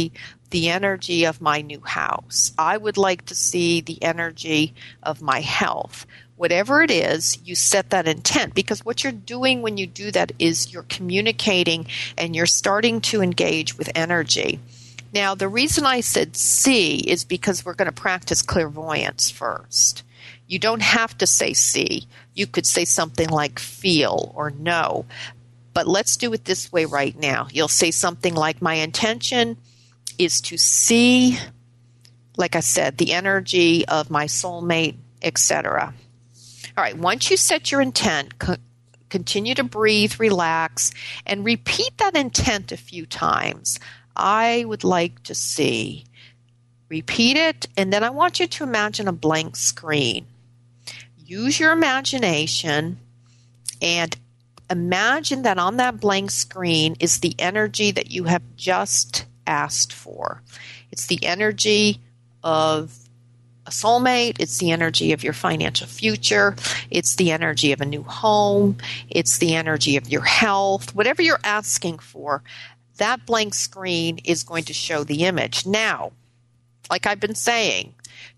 the energy of my new house. I would like to see the energy of my health. Whatever it is, you set that intent, because what you're doing when you do that is you're communicating and you're starting to engage with energy. Now, the reason I said see is because we're going to practice clairvoyance first. You don't have to say see. You could say something like feel or know. But let's do it this way right now. You'll say something like, my intention is to see, like I said, the energy of my soulmate, etc. All right, once you set your intent, continue to breathe, relax, and repeat that intent a few times. I would like to see. Repeat it, and then I want you to imagine a blank screen. Use your imagination and imagine that on that blank screen is the energy that you have just asked for. It's the energy of a soulmate. It's the energy of your financial future. It's the energy of a new home. It's the energy of your health. Whatever you're asking for, that blank screen is going to show the image. Now, like I've been saying,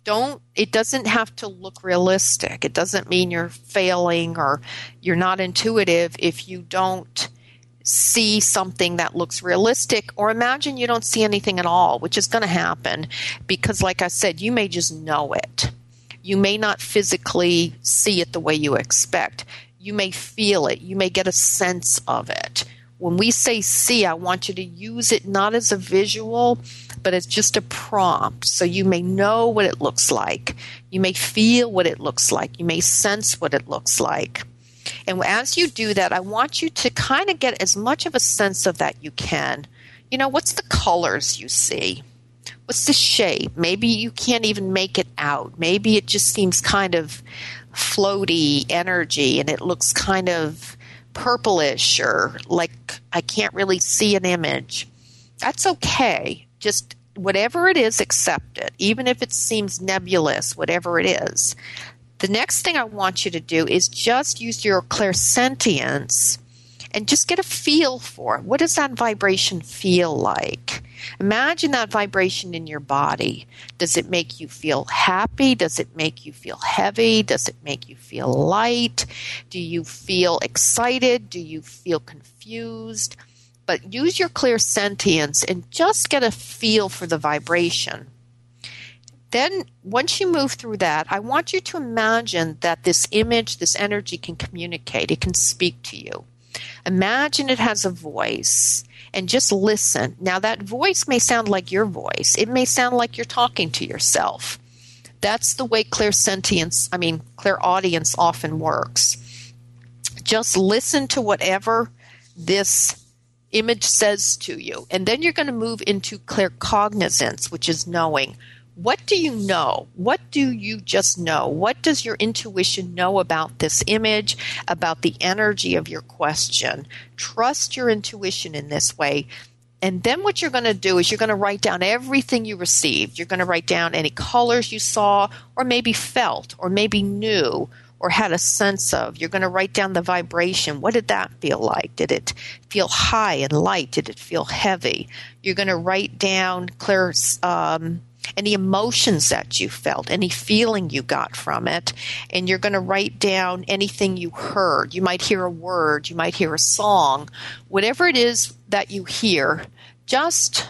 it doesn't have to look realistic. It doesn't mean you're failing or you're not intuitive if you don't see something that looks realistic, or imagine you don't see anything at all, which is going to happen because, like I said, you may just know it. You may not physically see it the way you expect. You may feel it. You may get a sense of it. When we say see, I want you to use it not as a visual, but as just a prompt. So you may know what it looks like. You may feel what it looks like. You may sense what it looks like. And as you do that, I want you to kind of get as much of a sense of that you can. You know, what's the colors you see? What's the shape? Maybe you can't even make it out. Maybe it just seems kind of floaty energy and it looks kind of purplish or like I can't really see an image. That's okay. Just whatever it is, accept it. Even if it seems nebulous, whatever it is. The next thing I want you to do is just use your clairsentience and just get a feel for it. What does that vibration feel like? Imagine that vibration in your body. Does it make you feel happy? Does it make you feel heavy? Does it make you feel light? Do you feel excited? Do you feel confused? But use your clairsentience and just get a feel for the vibration. Then once you move through that, I want you to imagine that this image, this energy can communicate. It can speak to you. Imagine it has a voice and just listen. Now that voice may sound like your voice. It may sound like you're talking to yourself. That's the way clairaudience often works. Just listen to whatever this image says to you. And then you're going to move into claircognizance, which is knowing. What do you know? What do you just know? What does your intuition know about this image, about the energy of your question? Trust your intuition in this way. And then what you're going to do is you're going to write down everything you received. You're going to write down any colors you saw or maybe felt or maybe knew or had a sense of. You're going to write down the vibration. What did that feel like? Did it feel high and light? Did it feel heavy? You're going to write down any emotions that you felt, any feeling you got from it, and you're going to write down anything you heard. You might hear a word, you might hear a song, whatever it is that you hear, just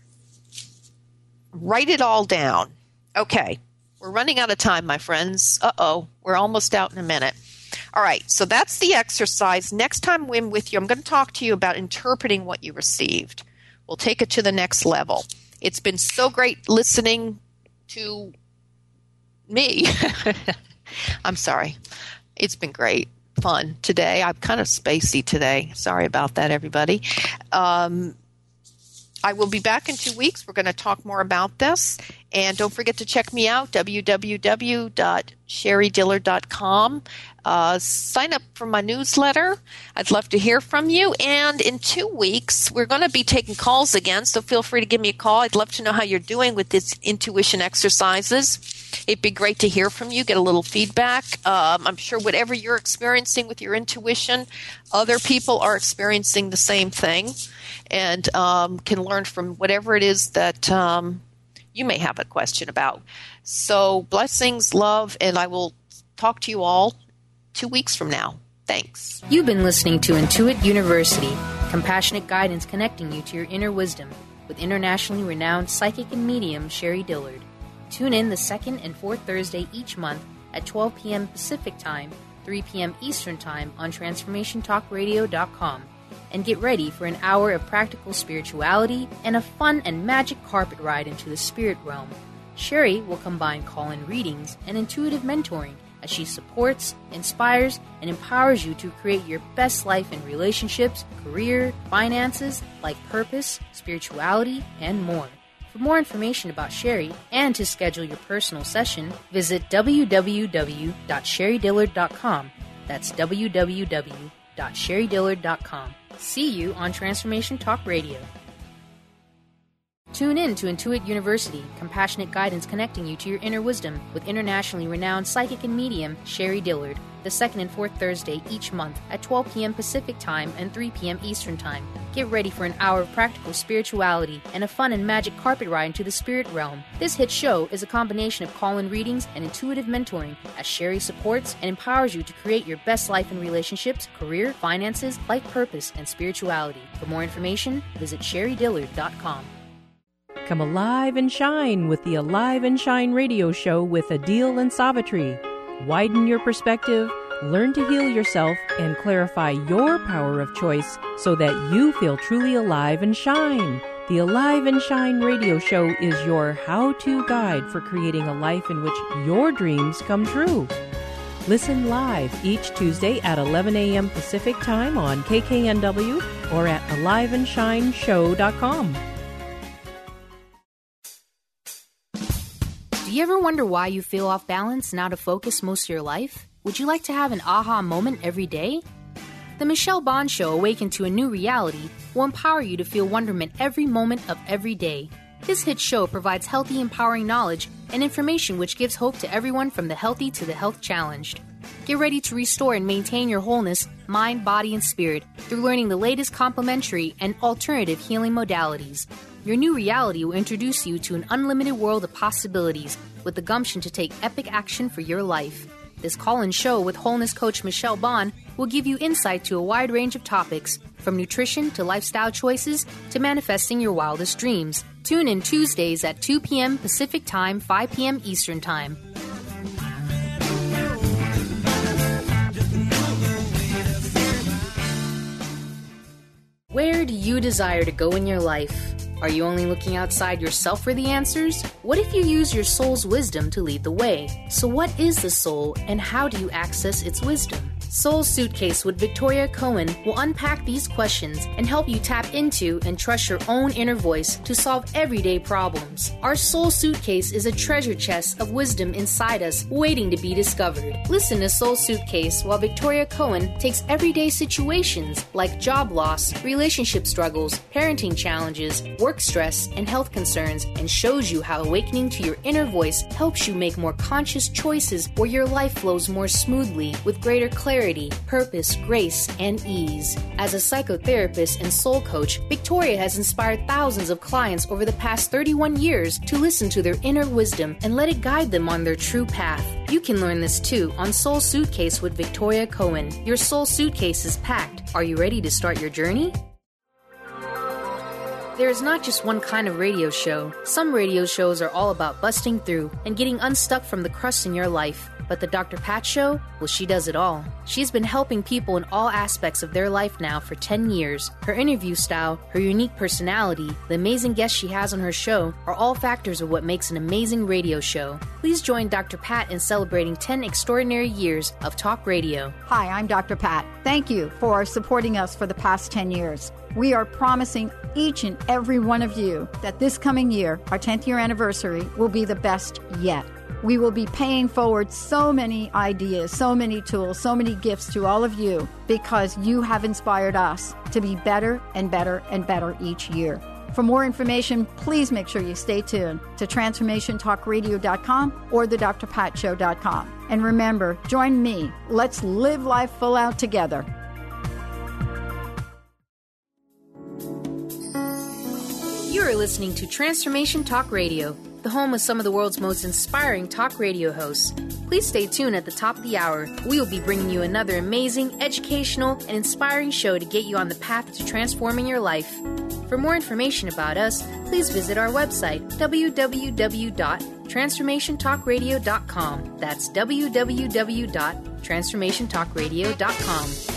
write it all down. Okay, we're running out of time, my friends. We're almost out in a minute. All right, so that's the exercise. Next time I'm with you, I'm going to talk to you about interpreting what you received. We'll take it to the next level. It's been so great listening to me. I'm sorry. It's been great fun today. I'm kind of spacey today. Sorry about that, everybody. I will be back in 2 weeks. We're going to talk more about this. And don't forget to check me out, www.sherrydillard.com. Sign up for my newsletter. I'd love to hear from you. And in 2 weeks, we're going to be taking calls again, so feel free to give me a call. I'd love to know how you're doing with these intuition exercises. It'd be great to hear from you, get a little feedback. I'm sure whatever you're experiencing with your intuition, other people are experiencing the same thing and can learn from whatever it is that you may have a question about. So blessings, love, and I will talk to you all 2 weeks from now. Thanks. You've been listening to Intuit University, compassionate guidance connecting you to your inner wisdom with internationally renowned psychic and medium Sherry Dillard. Tune in the second and fourth Thursday each month at 12 p.m. Pacific Time, 3 p.m. Eastern Time on TransformationTalkRadio.com and get ready for an hour of practical spirituality and a fun and magic carpet ride into the spirit realm. Sherry will combine call-in readings and intuitive mentoring as she supports, inspires, and empowers you to create your best life in relationships, career, finances, life purpose, spirituality, and more. For more information about Sherry and to schedule your personal session, visit www.sherrydillard.com. That's www.sherrydillard.com. See you on Transformation Talk Radio. Tune in to Intuit University, compassionate guidance connecting you to your inner wisdom with internationally renowned psychic and medium Sherry Dillard, the second and fourth Thursday each month at 12 p.m. Pacific Time and 3 p.m. Eastern Time. Get ready for an hour of practical spirituality and a fun and magic carpet ride into the spirit realm. This hit show is a combination of call-in readings and intuitive mentoring as Sherry supports and empowers you to create your best life in relationships, career, finances, life purpose, and spirituality. For more information, visit sherrydillard.com. Come alive and shine with the Alive and Shine radio show with Adil and Savitri. Widen your perspective, learn to heal yourself, and clarify your power of choice so that you feel truly alive and shine. The Alive and Shine radio show is your how-to guide for creating a life in which your dreams come true. Listen live each Tuesday at 11 a.m. Pacific Time on KKNW or at aliveandshineshow.com. Do you ever wonder why you feel off balance and out of focus most of your life? Would you like to have an aha moment every day? The Michelle Bond Show, Awaken to a New Reality, will empower you to feel wonderment every moment of every day. This hit show provides healthy, empowering knowledge and information which gives hope to everyone from the healthy to the health challenged. Get ready to restore and maintain your wholeness, mind, body, and spirit through learning the latest complementary and alternative healing modalities. Your new reality will introduce you to an unlimited world of possibilities with the gumption to take epic action for your life. This call-in show with wholeness coach Michelle Bond will give you insight to a wide range of topics, from nutrition to lifestyle choices to manifesting your wildest dreams. Tune in Tuesdays at 2 p.m. Pacific Time, 5 p.m. Eastern Time. Where do you desire to go in your life? Are you only looking outside yourself for the answers? What if you use your soul's wisdom to lead the way? So what is the soul and how do you access its wisdom? Soul Suitcase with Victoria Cohen will unpack these questions and help you tap into and trust your own inner voice to solve everyday problems. Our Soul Suitcase is a treasure chest of wisdom inside us waiting to be discovered. Listen to Soul Suitcase while Victoria Cohen takes everyday situations like job loss, relationship struggles, parenting challenges, work stress, and health concerns and shows you how awakening to your inner voice helps you make more conscious choices where your life flows more smoothly with greater clarity, purpose, grace, and ease. As a psychotherapist and soul coach, Victoria has inspired thousands of clients over the past 31 years to listen to their inner wisdom and let it guide them on their true path. You can learn this too on Soul Suitcase with Victoria Cohen. Your soul suitcase is packed. Are you ready to start your journey? There is not just one kind of radio show. Some radio shows are all about busting through and getting unstuck from the crust in your life. But the Dr. Pat Show, well, she does it all. She's been helping people in all aspects of their life now for 10 years. Her interview style, her unique personality, the amazing guests she has on her show are all factors of what makes an amazing radio show. Please join Dr. Pat in celebrating 10 extraordinary years of talk radio. Hi, I'm Dr. Pat. Thank you for supporting us for the past 10 years. We are promising each and every one of you that this coming year, our 10th year anniversary, will be the best yet. We will be paying forward so many ideas, so many tools, so many gifts to all of you because you have inspired us to be better and better and better each year. For more information, please make sure you stay tuned to TransformationTalkRadio.com or thedrpatshow.com. And remember, join me. Let's live life full out together. You are listening to Transformation Talk Radio, the home of some of the world's most inspiring talk radio hosts. Please stay tuned at the top of the hour. We will be bringing you another amazing, educational, and inspiring show to get you on the path to transforming your life. For more information about us, please visit our website, www.transformationtalkradio.com. That's www.transformationtalkradio.com.